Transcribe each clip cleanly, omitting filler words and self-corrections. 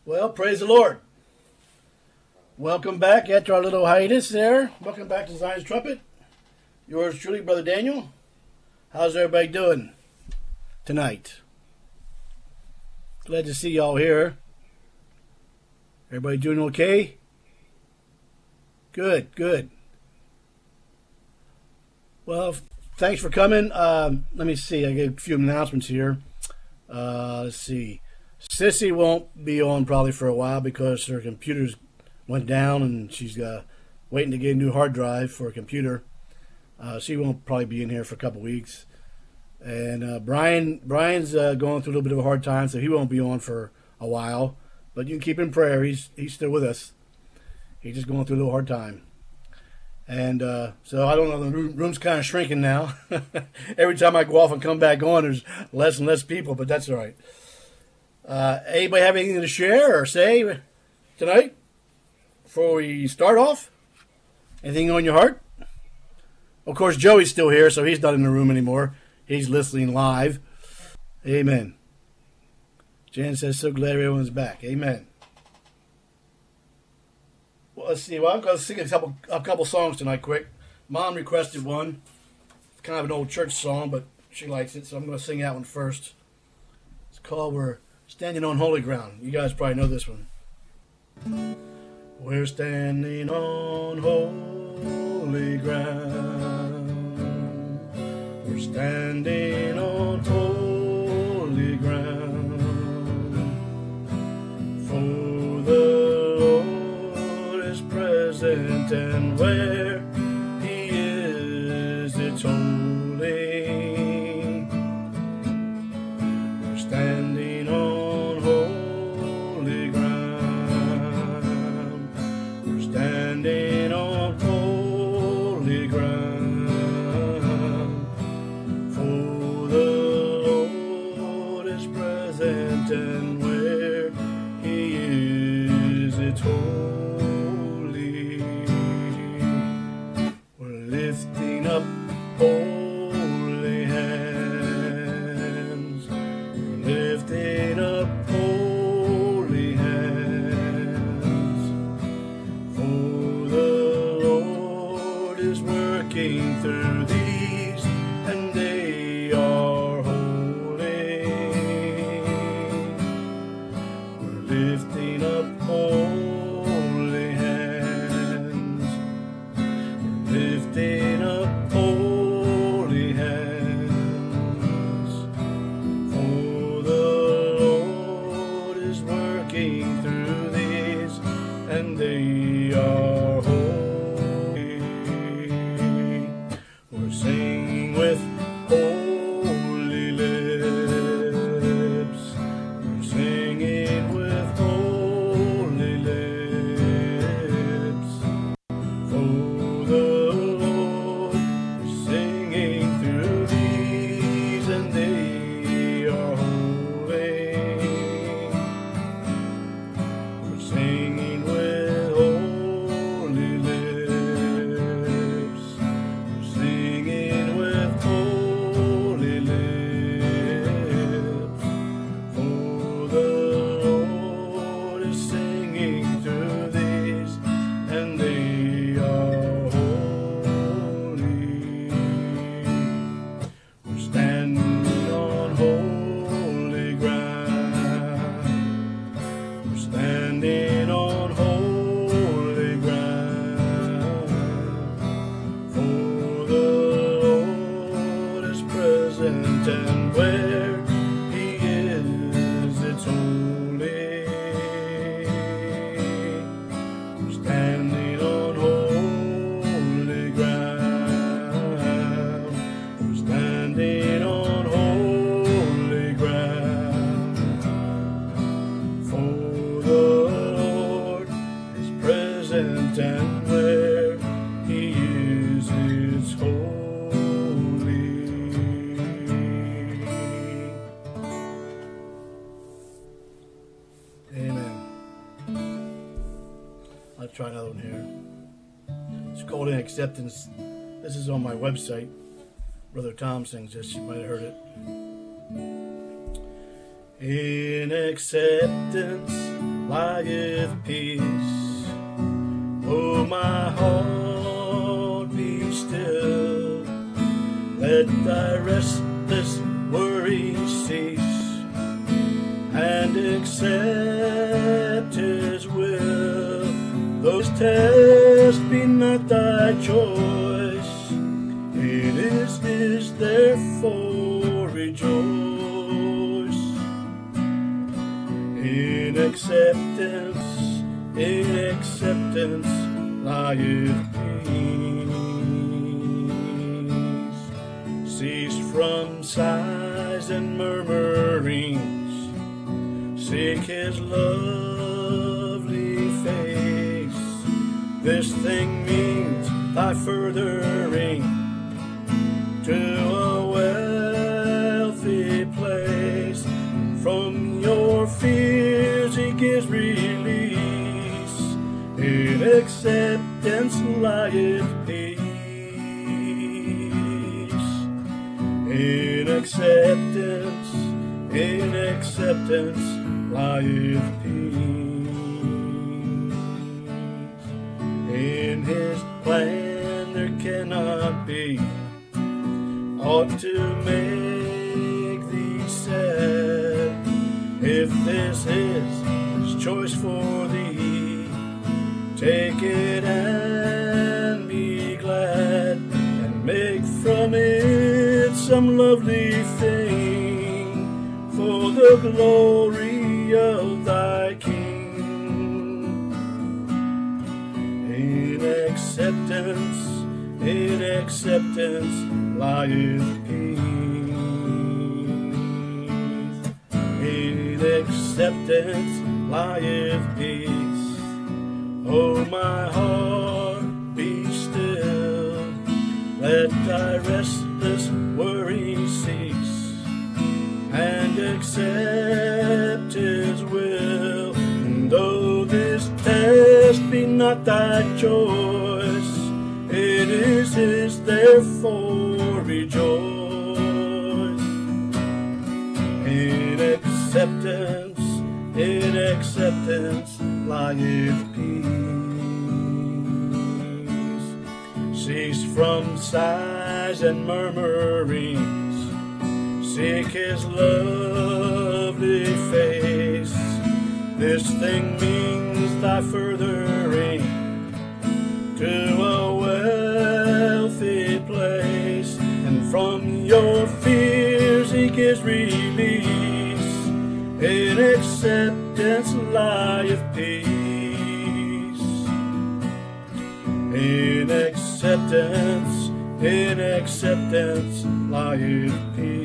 Well, praise the Lord. Welcome back after our little hiatus there. Welcome back to Zion's Trumpet. Yours truly, Brother Daniel. How's everybody doing tonight? Glad to see y'all here. Everybody doing okay? Good, good. Well, thanks for coming. Let me see. I got a few announcements here. Let's see. Sissy won't be on probably for a while because her computer's went down and she's waiting to get a new hard drive for a computer. She won't probably be in here for a couple weeks. And Brian's going through a little bit of a hard time, so he won't be on for a while. But you can keep in prayer. He's still with us. He's just going through a little hard time. And so I don't know, the room's kind of shrinking now. Every time I go off and come back on, there's less and less people, but that's all right. Anybody have anything to share or say tonight before we start off? Anything on your heart? Of course, Joey's still here, so he's not in the room anymore. He's listening live. Amen. Jan says, so glad everyone's back. Amen. Well, let's see. Well, I'm going to sing a couple songs tonight quick. Mom requested one. It's kind of an old church song, but she likes it, so I'm going to sing that one first. It's called We're Standing on Holy Ground. You guys probably know this one. We're standing on holy ground. We're standing on holy ground. For the Lord is present, and where He is, it's holy. We're standing on holy ground. We're standing on holy ground. For the Lord is present, and where He is, it's holy. We're lifting up holy hands. We're lifting up holy hands. For the Lord is working through these, and they are holy. We're lifting up holy hands. We're lifting up holy hands. For the Lord is working through these, and they are holy. We're singing with holy lips. We're singing with holy lips. For the Lord is singing through these, and they are holy. We're singing with holy lips. We're singing with holy lips. For the Lord is singing through these, and they are holy. We're standing on holy ground. We're standing on holy ground. For the Lord is present, and where He is, it's holy. We're standing on holy ground. We're standing on holy ground. For the Lord is present, and where He is, it's holy. Amen. I'll try another one here. It's called In Acceptance. This is on my website. Brother Tom sings this. You might have heard it. In acceptance lieth peace. O my heart, be still, let thy restless worry cease, and accept his will. Those tests be not thy choice, it is his, therefore rejoice. In acceptance lieth peace. Cease from sighs and murmurings, seek his lovely face. This thing means thy furthering to a wealthy place. From your fears he gives release, in acceptance lieth peace. In acceptance lieth peace. In his plan there cannot be aught to make thee sad. If this is his choice for thee, take it and be glad, and make from it some lovely thing for the glory of thy King. In acceptance lieth peace. In acceptance lieth peace. O my heart, be still, let thy restless worry cease, and accept his will. And though this test be not thy choice, it is his, therefore rejoice. In acceptance lieth peace. Cease from sighs and murmurings, seek his lovely face. This thing means thy furthering to a wealthy place, and from your fears he gives release. In acceptance lieth peace. In acceptance lieth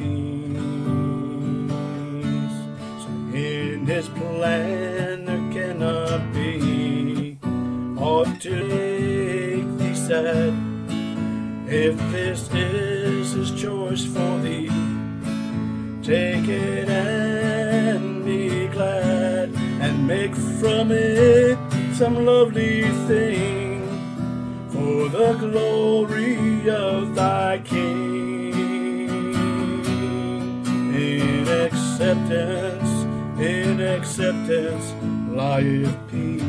peace. So in his plan there cannot be aught to make thee sad. If this is his choice for thee, take it and be glad, and make from it some lovely thing for the glory of thy King. In acceptance lieth peace.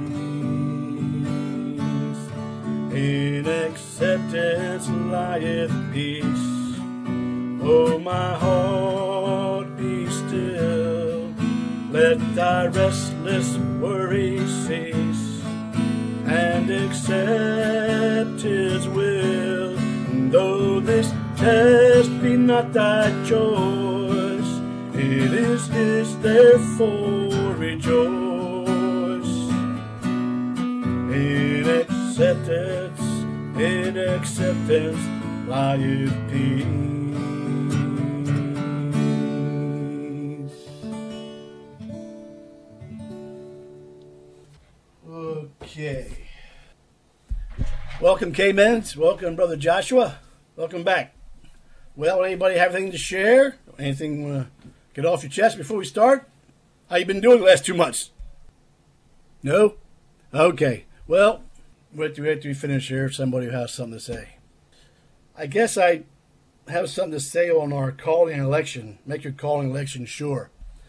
In acceptance lieth peace. O my heart, be still, let thy restless worry cease, and accept his will. And though this test be not thy choice, it is his, therefore rejoice. In acceptance lieth peace. Okay. Welcome, K-Mens. Welcome, Brother Joshua. Welcome back. Well, anybody have anything to share? Anything you want to get off your chest before we start? How you been doing the last 2 months? No? Okay. Well, wait till we finish here if somebody has something to say. I guess I have something to say on our calling election. Make your calling election sure.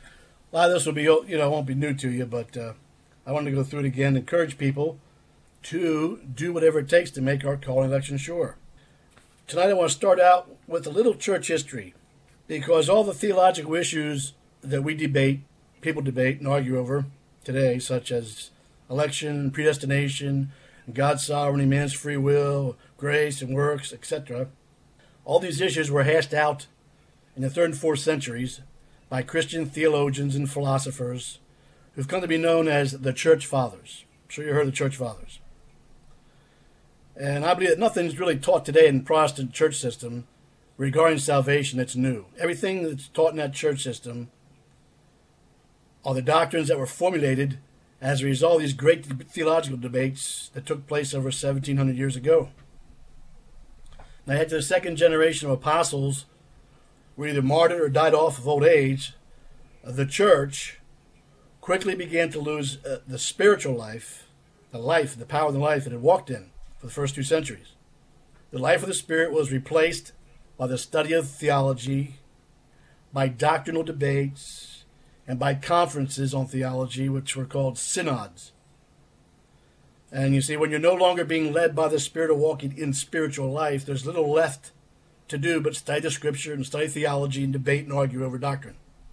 A lot of this will be, won't be new to you, but I wanted to go through it again, encourage people to do whatever it takes to make our call and election sure. Tonight I want to start out with a little church history, because all the theological issues that we debate, people debate and argue over today, such as election, predestination, God's sovereignty, man's free will, grace and works, etc., all these issues were hashed out in the 3rd and 4th centuries by Christian theologians and philosophers who've come to be known as the Church Fathers. I'm sure you heard of the Church Fathers. And I believe that nothing's really taught today in the Protestant church system regarding salvation that's new. Everything that's taught in that church system are the doctrines that were formulated as a result of these great theological debates that took place over 1,700 years ago. Now, after the second generation of apostles were either martyred or died off of old age, the church quickly began to lose the spiritual life, the power of the life it had walked in for the first 2 centuries. The life of the Spirit was replaced by the study of theology, by doctrinal debates, and by conferences on theology, which were called synods. And you see, when you're no longer being led by the Spirit or walking in spiritual life, there's little left to do but study the Scripture and study theology and debate and argue over doctrine.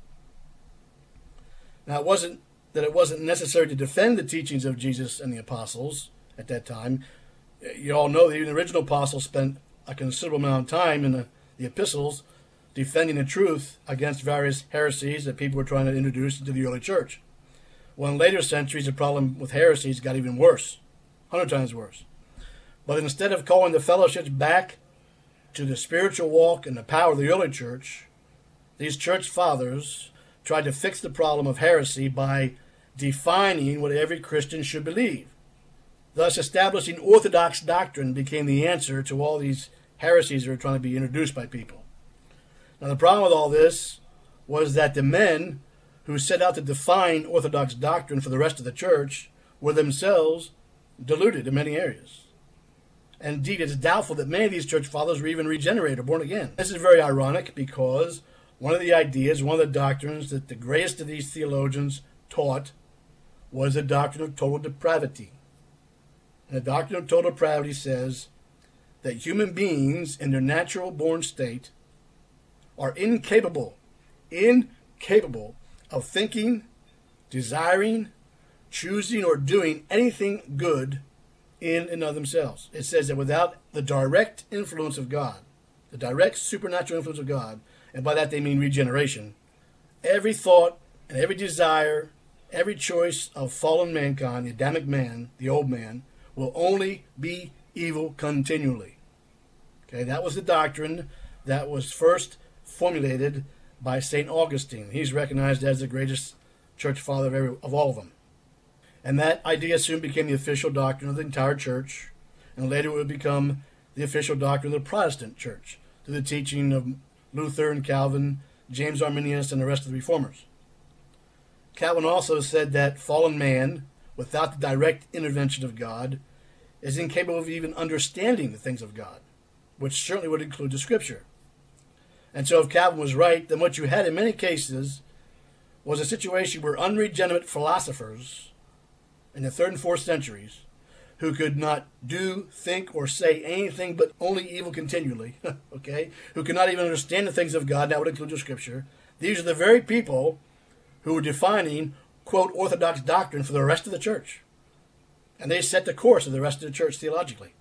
Now, it wasn't necessary to defend the teachings of Jesus and the apostles at that time. You all know that even the original apostles spent a considerable amount of time in the epistles defending the truth against various heresies that people were trying to introduce into the early church. Well, in later centuries, the problem with heresies got even worse, 100 times worse. But instead of calling the fellowships back to the spiritual walk and the power of the early church, these church fathers tried to fix the problem of heresy by defining what every Christian should believe. Thus, establishing orthodox doctrine became the answer to all these heresies that are trying to be introduced by people. Now, the problem with all this was that the men who set out to define orthodox doctrine for the rest of the church were themselves deluded in many areas. And indeed, it's doubtful that many of these church fathers were even regenerated or born again. This is very ironic because one of the ideas, one of the doctrines that the greatest of these theologians taught was the doctrine of total depravity. And the doctrine of total depravity says that human beings in their natural born state are incapable of thinking, desiring, choosing, or doing anything good in and of themselves. It says that without the direct influence of God, the direct supernatural influence of God, and by that they mean regeneration, every thought and every desire, every choice of fallen mankind, the Adamic man, the old man, will only be evil continually. Okay, that was the doctrine that was first formulated by St. Augustine. He's recognized as the greatest church father of all of them. And that idea soon became the official doctrine of the entire church, and later it would become the official doctrine of the Protestant church, through the teaching of Luther and Calvin, James Arminius, and the rest of the reformers. Calvin also said that fallen man, without the direct intervention of God, is incapable of even understanding the things of God, which certainly would include the Scripture. And so if Calvin was right, then what you had in many cases was a situation where unregenerate philosophers in the 3rd and 4th centuries, who could not do, think, or say anything but only evil continually, okay, who could not even understand the things of God, that would include the Scripture, these are the very people who were defining, quote, orthodox doctrine for the rest of the church. And they set the course of the rest of the church theologically.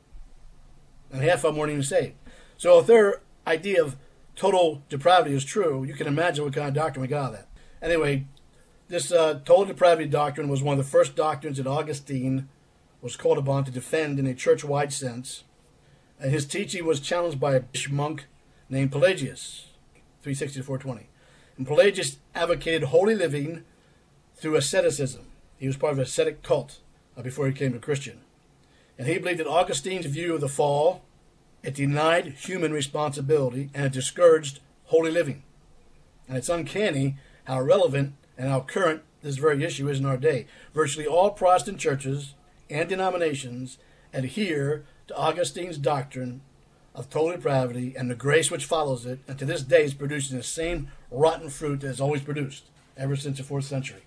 And half of them weren't even saved. So if their idea of total depravity is true, you can imagine what kind of doctrine we got out of that. Anyway, this total depravity doctrine was one of the first doctrines that Augustine was called upon to defend in a church-wide sense. And his teaching was challenged by a monk named Pelagius, 360 to 420. And Pelagius advocated holy living through asceticism. He was part of an ascetic cult before he became a Christian. And he believed that Augustine's view of the fall, it denied human responsibility and it discouraged holy living. And it's uncanny how relevant and how current this very issue is in our day. Virtually all Protestant churches and denominations adhere to Augustine's doctrine of total depravity and the grace which follows it, and to this day is producing the same rotten fruit that it's always produced. ever since the 4th century.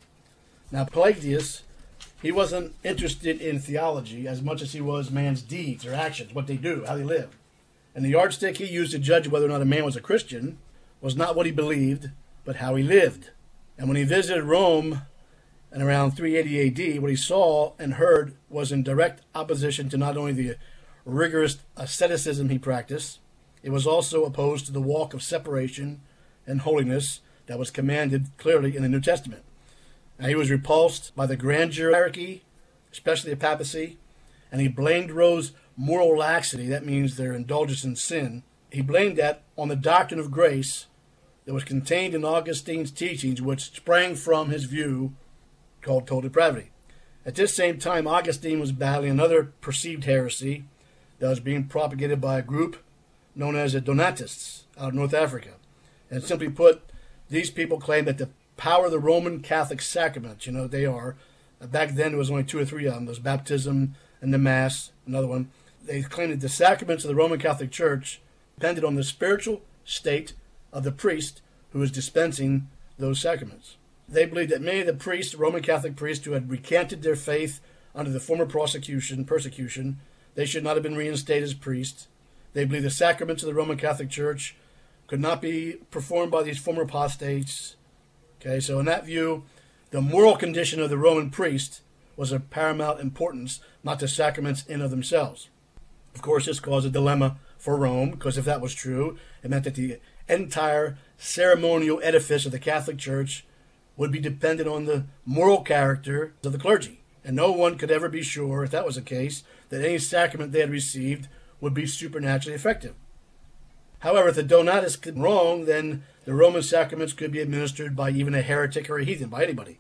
Now, Pelagius, he wasn't interested in theology as much as he was man's deeds or actions, what they do, how they live. And the yardstick he used to judge whether or not a man was a Christian was not what he believed, but how he lived. And when he visited Rome in around 380 AD, what he saw and heard was in direct opposition to not only the rigorous asceticism he practiced, it was also opposed to the walk of separation and holiness that was commanded clearly in the New Testament. Now, he was repulsed by the grandeur hierarchy, especially the papacy, and he blamed Rome's moral laxity, that means their indulgence in sin. He blamed that on the doctrine of grace that was contained in Augustine's teachings, which sprang from his view called total depravity. At this same time, Augustine was battling another perceived heresy that was being propagated by a group known as the Donatists out of North Africa. And simply put, these people claimed that the power of the Roman Catholic sacraments, they are, back then there was only 2 or 3 of them, there was baptism and the Mass, another one. They claimed that the sacraments of the Roman Catholic Church depended on the spiritual state of the priest who was dispensing those sacraments. They believed that many of the priests, Roman Catholic priests, who had recanted their faith under the former persecution, they should not have been reinstated as priests. They believed the sacraments of the Roman Catholic Church could not be performed by these former apostates. Okay, so in that view, the moral condition of the Roman priest was of paramount importance, not the sacraments in of themselves. Of course, this caused a dilemma for Rome, because if that was true, it meant that the entire ceremonial edifice of the Catholic Church would be dependent on the moral character of the clergy. And no one could ever be sure, if that was the case, that any sacrament they had received would be supernaturally effective. However, if the Donatists could be wrong, then the Roman sacraments could be administered by even a heretic or a heathen, by anybody.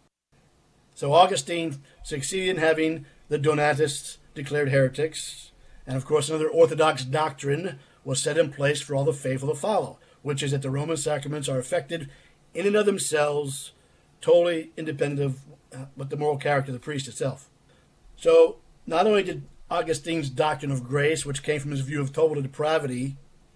So Augustine succeeded in having the Donatists declared heretics, and of course another orthodox doctrine was set in place for all the faithful to follow, which is that the Roman sacraments are effective in and of themselves, totally independent of what the moral character of the priest itself. So not only did Augustine's doctrine of grace, which came from his view of total depravity,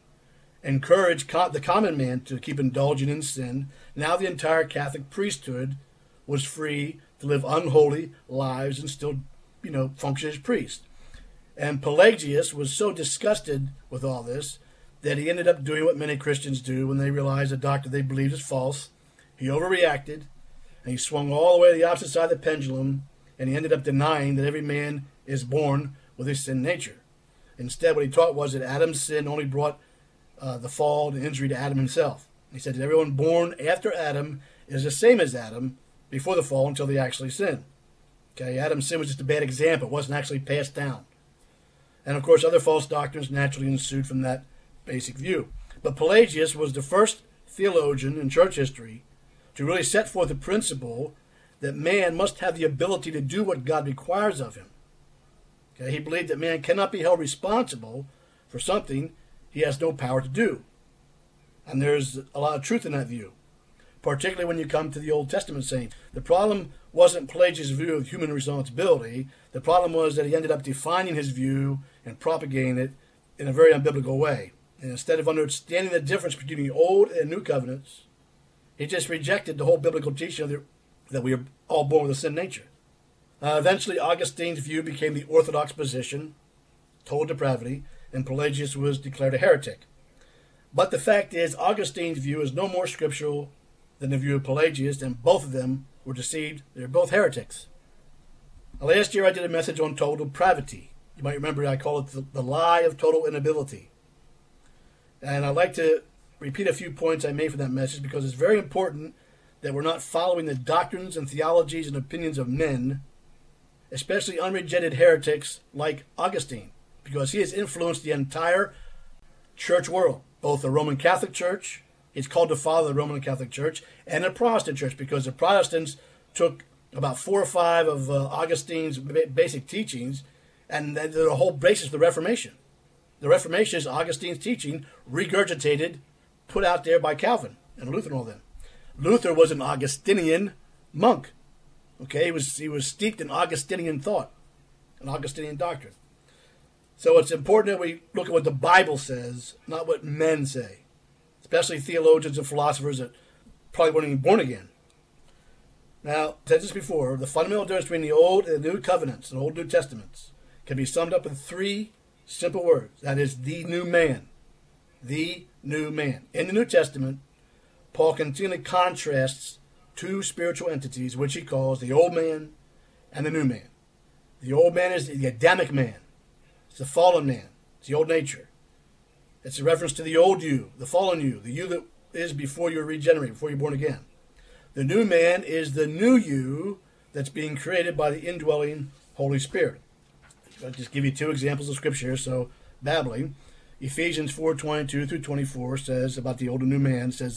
encourage the common man to keep indulging in sin, now the entire Catholic priesthood was free to live unholy lives and still, function as priests. And Pelagius was so disgusted with all this that he ended up doing what many Christians do when they realize a doctrine they believed is false. He overreacted, and he swung all the way to the opposite side of the pendulum, and he ended up denying that every man is born with a sin nature. Instead, what he taught was that Adam's sin only brought the fall and injury to Adam himself. He said that everyone born after Adam is the same as Adam before the fall until they actually sin. Okay, Adam's sin was just a bad example. It wasn't actually passed down. And of course, other false doctrines naturally ensued from that basic view. But Pelagius was the first theologian in church history to really set forth the principle that man must have the ability to do what God requires of him. Okay, he believed that man cannot be held responsible for something he has no power to do. And there's a lot of truth in that view, particularly when you come to the Old Testament saints. The problem wasn't Pelagius' view of human responsibility. The problem was that he ended up defining his view and propagating it in a very unbiblical way. And instead of understanding the difference between the Old and New Covenants, he just rejected the whole biblical teaching that we are all born with a sin nature. Eventually, Augustine's view became the orthodox position, total depravity, and Pelagius was declared a heretic. But the fact is, Augustine's view is no more scriptural than the view of Pelagius, and both of them were deceived. They're both heretics. Last year I did a message on total depravity. You might remember I call it the lie of total inability. And I'd like to repeat a few points I made from that message because it's very important that we're not following the doctrines and theologies and opinions of men, especially unregenerate heretics like Augustine, because he has influenced the entire church world, both the Roman Catholic Church, it's called to follow the Roman Catholic Church, and the Protestant Church, because the Protestants took about 4 or 5 of Augustine's basic teachings, and they're the whole basis of the Reformation. The Reformation is Augustine's teaching, regurgitated, put out there by Calvin and Luther and all them. Luther was an Augustinian monk. Okay, he was steeped in Augustinian thought, an Augustinian doctrine. So it's important that we look at what the Bible says, not what men say, especially theologians and philosophers that probably weren't even born again. Now, I said this before, the fundamental difference between the Old and the New Covenants, the Old New Testaments, can be summed up in three simple words. That is, the new man. The new man. In the New Testament, Paul continually contrasts two spiritual entities, which he calls the old man and the new man. The old man is the Adamic man. It's the fallen man. It's the old nature. It's a reference to the old you, the fallen you, the you that is before you're regenerated, before you're born again. The new man is the new you that's being created by the indwelling Holy Spirit. I'll just give you two examples of Scripture here, so babbling. Ephesians 4:22 through 24 says about the old and new man, says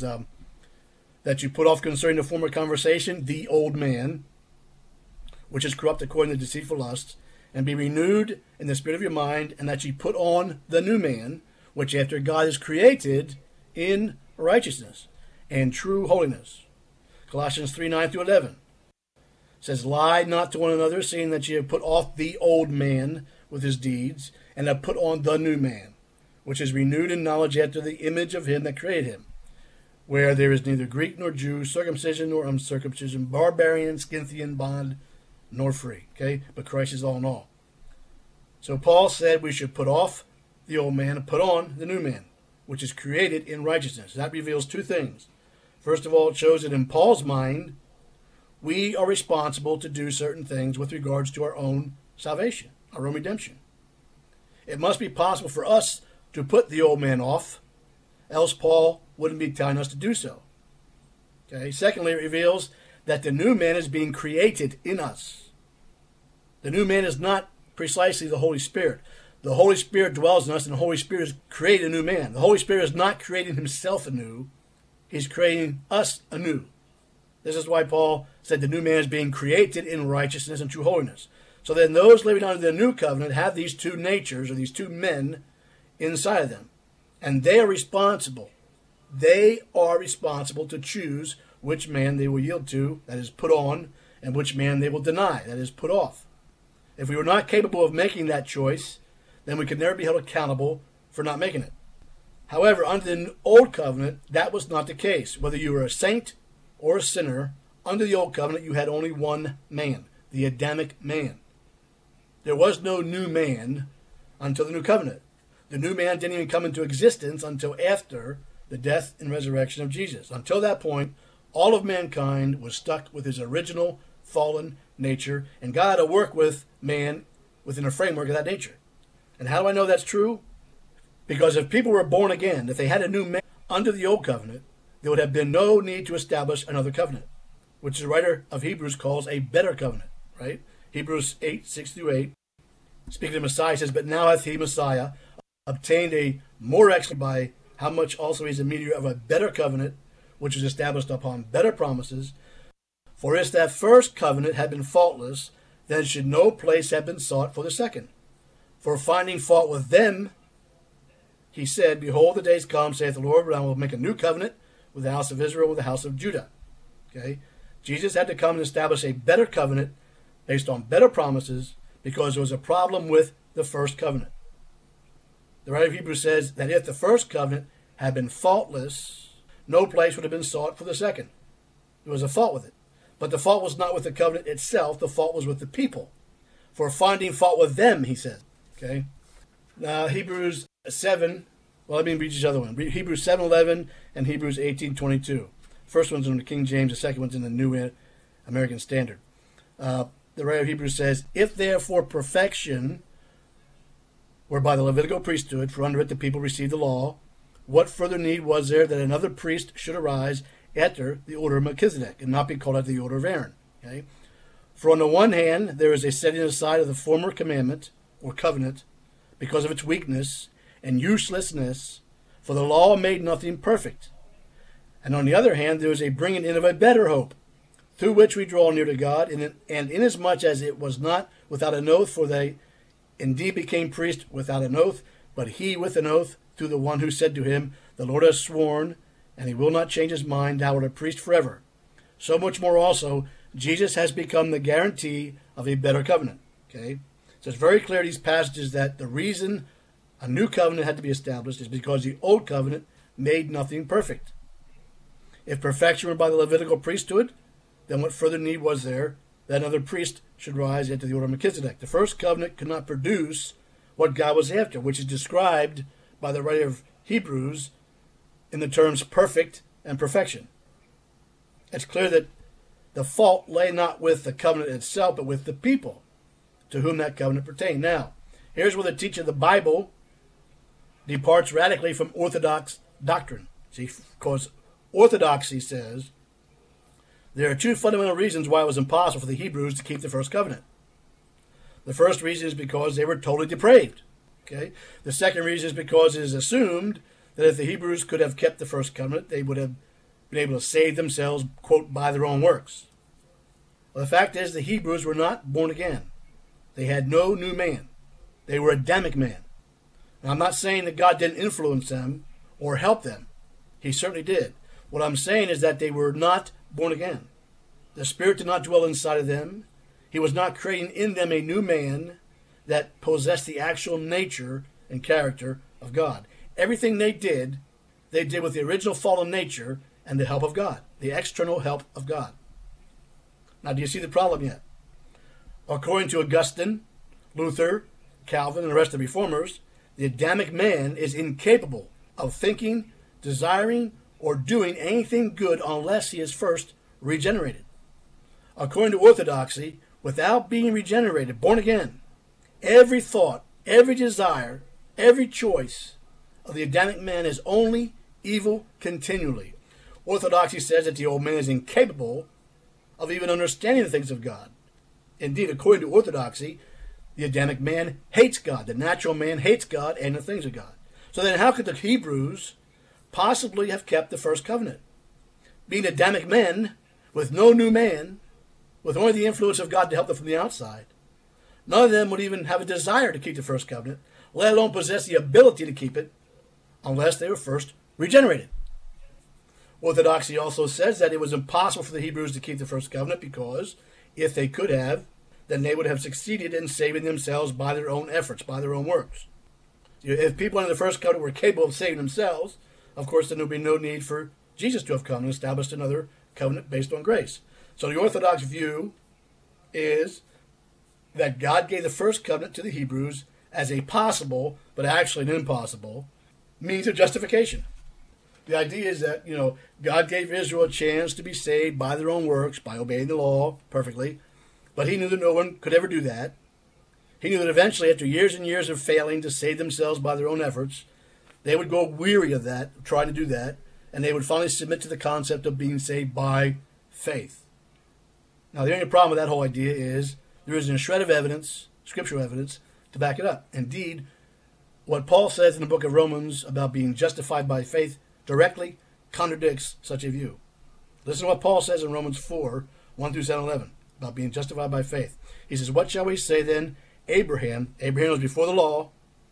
that you put off concerning the former conversation, the old man, which is corrupt according to deceitful lusts, and be renewed in the spirit of your mind, and that you put on the new man, which after God is created in righteousness and true holiness. Colossians 3:9 through 11 says, lie not to one another, seeing that ye have put off the old man with his deeds, and have put on the new man, which is renewed in knowledge after the image of him that created him, where there is neither Greek nor Jew, circumcision nor uncircumcision, barbarian, Scythian, bond, nor free. Okay? But Christ is all in all. So Paul said we should put off the old man and put on the new man, which is created in righteousness. That reveals two things. First of all, it shows that in Paul's mind, we are responsible to do certain things with regards to our own salvation, our own redemption. It must be possible for us to put the old man off, else Paul wouldn't be telling us to do so. Okay. Secondly, it reveals that the new man is being created in us. The new man is not precisely the Holy Spirit. The Holy Spirit dwells in us, and the Holy Spirit has created a new man. The Holy Spirit is not creating himself anew. He's creating us anew. This is why Paul said the new man is being created in righteousness and true holiness. So then those living under the new covenant have these two natures, or these two men, inside of them. And they are responsible. They are responsible to choose which man they will yield to, that is put on, and which man they will deny, that is put off. If we were not capable of making that choice, then we could never be held accountable for not making it. However, under the old covenant, that was not the case. Whether you were a saint or a sinner, under the old covenant, you had only one man, the Adamic man. There was no new man until the new covenant. The new man didn't even come into existence until after the death and resurrection of Jesus. Until that point, all of mankind was stuck with his original fallen nature, and God had to work with man within a framework of that nature. And how do I know that's true? Because if people were born again, if they had a new man under the old covenant, there would have been no need to establish another covenant, which the writer of Hebrews calls a better covenant, right? Hebrews 8:6-8. Speaking of Messiah, says, but now hath he, Messiah, obtained a more excellent by how much also he is a mediator of a better covenant, which is established upon better promises. For if that first covenant had been faultless, then should no place have been sought for the second. For finding fault with them, he said, behold, the days come, saith the Lord, when I will make a new covenant with the house of Israel, with the house of Judah. Okay? Jesus had to come and establish a better covenant based on better promises, because there was a problem with the first covenant. The writer of Hebrews says that if the first covenant had been faultless, no place would have been sought for the second. There was a fault with it. But the fault was not with the covenant itself. The fault was with the people. For finding fault with them, he said. Okay? Now, Hebrews 7, well, let me read each other one. Hebrews 7:11 and Hebrews 18:22. First one's in the King James. The second one's in the New American Standard. The writer of Hebrews says, if therefore perfection were by the Levitical priesthood, for under it the people received the law, what further need was there that another priest should arise after the order of Melchizedek, and not be called after the order of Aaron? Okay? For on the one hand, there is a setting aside of the former commandment, or covenant, because of its weakness and uselessness, for the law made nothing perfect. And on the other hand, there is a bringing in of a better hope, through which we draw near to God, and inasmuch as it was not without an oath, for they indeed became priests without an oath, but he with an oath, through the one who said to him, the Lord has sworn, and he will not change his mind, thou art a priest forever. So much more also, Jesus has become the guarantee of a better covenant. Okay? So it's very clear in these passages that the reason a new covenant had to be established is because the old covenant made nothing perfect. If perfection were by the Levitical priesthood, then what further need was there that another priest should rise into the order of Melchizedek? The first covenant could not produce what God was after, which is described by the writer of Hebrews in the terms perfect and perfection. It's clear that the fault lay not with the covenant itself, but with the people to whom that covenant pertained. Now, here's where the teaching of the Bible departs radically from orthodox doctrine. See, because orthodoxy says there are two fundamental reasons why it was impossible for the Hebrews to keep the first covenant. The first reason is because they were totally depraved. Okay? The second reason is because it is assumed that if the Hebrews could have kept the first covenant, they would have been able to save themselves, quote, by their own works. Well, the fact is the Hebrews were not born again. They had no new man. They were Adamic man. Now, I'm not saying that God didn't influence them or help them. He certainly did. What I'm saying is that they were not born again. The Spirit did not dwell inside of them. He was not creating in them a new man that possessed the actual nature and character of God. Everything they did with the original fallen nature and the help of God, the external help of God. Now, do you see the problem yet? According to Augustine, Luther, Calvin, and the rest of the reformers, the Adamic man is incapable of thinking, desiring, or doing anything good unless he is first regenerated. According to orthodoxy, without being regenerated, born again, every thought, every desire, every choice of the Adamic man is only evil continually. Orthodoxy says that the old man is incapable of even understanding the things of God. Indeed, according to orthodoxy, the Adamic man hates God. The natural man hates God and the things of God. So then how could the Hebrews possibly have kept the first covenant? Being Adamic men, with no new man, with only the influence of God to help them from the outside, none of them would even have a desire to keep the first covenant, let alone possess the ability to keep it, unless they were first regenerated. Orthodoxy also says that it was impossible for the Hebrews to keep the first covenant because, if they could have, then they would have succeeded in saving themselves by their own efforts, by their own works. If people under the first covenant were capable of saving themselves, of course, then there would be no need for Jesus to have come and established another covenant based on grace. So the Orthodox view is that God gave the first covenant to the Hebrews as a possible, but actually an impossible, means of justification. The idea is that, God gave Israel a chance to be saved by their own works, by obeying the law perfectly, but he knew that no one could ever do that. He knew that eventually, after years and years of failing to save themselves by their own efforts, they would grow weary of that, trying to do that, and they would finally submit to the concept of being saved by faith. Now, the only problem with that whole idea is there isn't a shred of evidence, scriptural evidence, to back it up. Indeed, what Paul says in the book of Romans about being justified by faith directly contradicts such a view. Listen to what Paul says in Romans 4, 1 through 7, 11, about being justified by faith. He says, "What shall we say then? Abraham was before the law,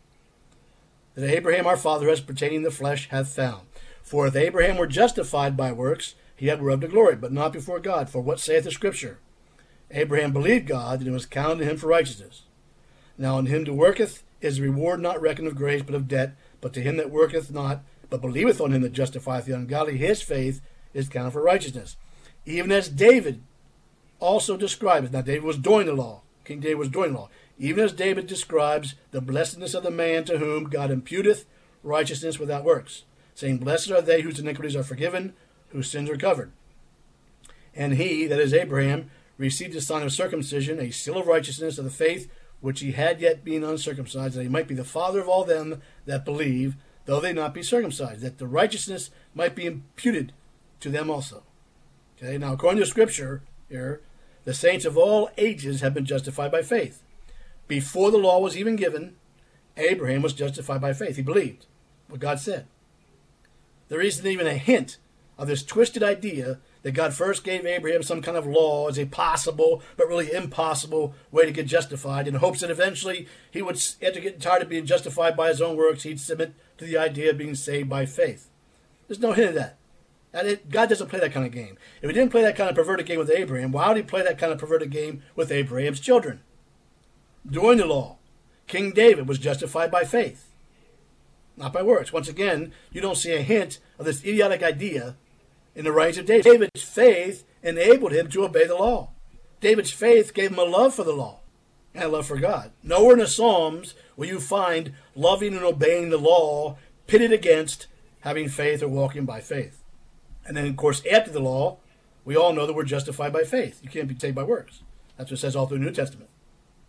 that Abraham our father as pertaining to the flesh hath found. For if Abraham were justified by works, he had whereof to glory, but not before God. For what saith the Scripture? Abraham believed God, and it was counted to him for righteousness. Now in him that worketh is the reward not reckoned of grace, but of debt. But to him that worketh not, but believeth on him that justifieth the ungodly, his faith is counted for righteousness. Even as David also describes." Now David was doing the law. King David was doing the law. "Even as David describes the blessedness of the man to whom God imputeth righteousness without works, saying, Blessed are they whose iniquities are forgiven, whose sins are covered. And he," that is Abraham, "received the sign of circumcision, a seal of righteousness of the faith which he had yet being uncircumcised, that he might be the father of all them that believe, though they not be circumcised, that the righteousness might be imputed to them also." Okay, now according to Scripture here, the saints of all ages have been justified by faith. Before the law was even given, Abraham was justified by faith. He believed what God said. There isn't even a hint of this twisted idea that God first gave Abraham some kind of law as a possible, but really impossible way to get justified, in hopes that eventually he would, after getting tired of being justified by his own works, he'd submit to the idea of being saved by faith. There's no hint of that. God doesn't play that kind of game. If he didn't play that kind of perverted game with Abraham, why would he play that kind of perverted game with Abraham's children? During the law, King David was justified by faith, not by works. Once again, you don't see a hint of this idiotic idea in the writings of David. David's faith enabled him to obey the law. David's faith gave him a love for the law and a love for God. Nowhere in the Psalms will you find loving and obeying the law pitted against having faith or walking by faith. And then, of course, after the law, we all know that we're justified by faith. You can't be saved by works. That's what it says all through the New Testament.